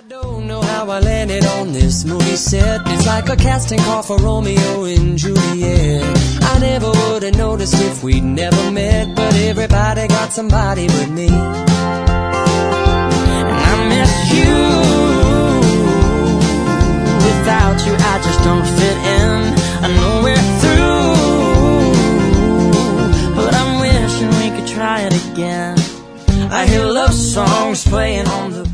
don't know how I landed on this movie set. It's like a casting call for Romeo and Juliet. I never would have noticed if we'd never met, but everybody got somebody but me. And I miss you. Without you I just don't fit in. I know we're through, but I'm wishing we could try it again. I hear love songs playing on the